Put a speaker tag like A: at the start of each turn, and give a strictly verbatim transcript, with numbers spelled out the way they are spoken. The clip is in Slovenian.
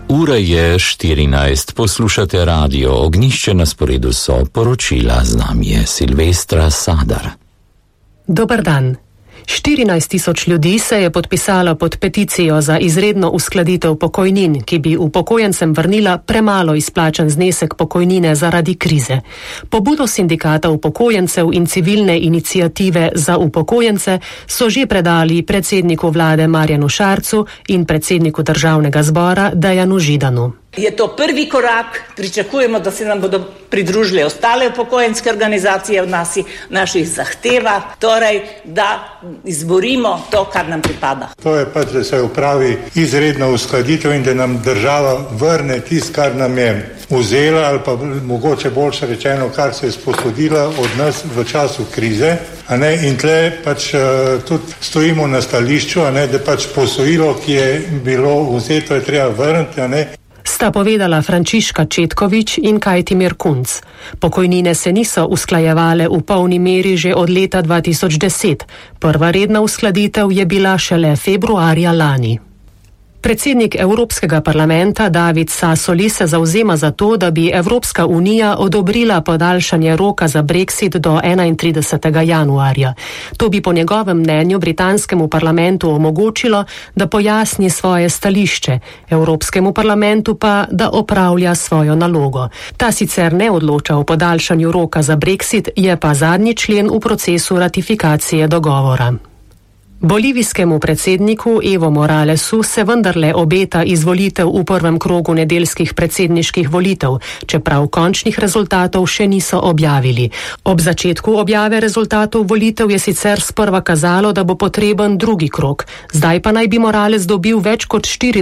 A: Ura je štirinajst, poslušate radio Ognjišče, na sporedu so poročila, z nami je Silvestra Sadar.
B: Dobar dan. štirinajst tisoč ljudi se je podpisalo pod peticijo za izredno uskladitev pokojnin, ki bi upokojencem vrnila premalo izplačan znesek pokojnine zaradi krize. Pobudo sindikata upokojencev in civilne iniciative za upokojence so že predali predsedniku vlade Marjanu Šarcu in predsedniku državnega zbora Dejanu Židanu.
C: Je to prvi korak, pričakujemo, da se nam bodo pridružile ostale upokojenske organizacije v nasi, naših zahtevah, torej da izborimo to, kar nam pripada.
D: To je pač, da se upravi izredna uskladitev in da nam država vrne tisto, kar nam je vzela, ali pa mogoče boljše rečeno, kar se je sposodila od nas v času krize. A ne, in tle pač uh, tudi stojimo na stališču, a ne, da pač posojilo, ki je bilo vzeto, je treba vrniti, a ne.
B: Sta povedala Frančiška Četkovič in Kajtimir Kunc. Pokojnine se niso usklajevale v polni meri že od leta dva tisoč deset. Prva redna uskladitev je bila šele februarja lani. Predsednik Evropskega parlamenta David Sassoli se zavzema za to, da bi Evropska unija odobrila podaljšanje roka za Brexit do enaintridesetega januarja. To bi po njegovem mnenju britanskemu parlamentu omogočilo, da pojasni svoje stališče, Evropskemu parlamentu pa, da opravlja svojo nalogo. Ta sicer ne odloča o podaljšanju roka za Brexit, je pa zadnji člen v procesu ratifikacije dogovora. Bolivijskemu predsedniku Evo Moralesu se vendarle obeta izvolitev v prvem krogu nedeljskih predsedniških volitev, čeprav končnih rezultatov še niso objavili. Ob začetku objave rezultatov volitev je sicer sprva kazalo, da bo potreben drugi krog, zdaj pa naj bi Morales dobil več kot štiri